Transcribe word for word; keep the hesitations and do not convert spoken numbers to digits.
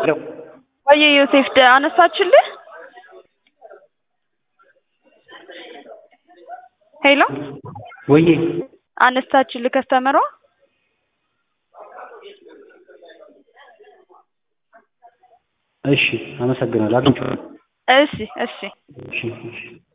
ወይ ዮሴፍ ደ አነሳችልህ ሄሎ ወይ አነሳችልህ ከስተመሯ እሺ አመሰግናለሁ አግኝቼዋለሁ እሺ እሺ እሺ እሺ